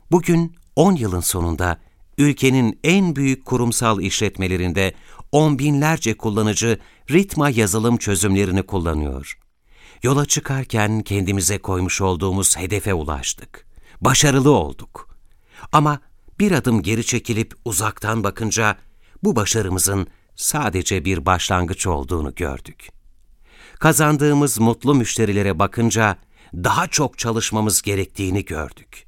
Bugün 10 yılın sonunda ülkenin en büyük kurumsal işletmelerinde on binlerce kullanıcı Ritma yazılım çözümlerini kullanıyor. Yola çıkarken kendimize koymuş olduğumuz hedefe ulaştık. Başarılı olduk. Ama bir adım geri çekilip uzaktan bakınca bu başarımızın sadece bir başlangıç olduğunu gördük. Kazandığımız mutlu müşterilere bakınca daha çok çalışmamız gerektiğini gördük.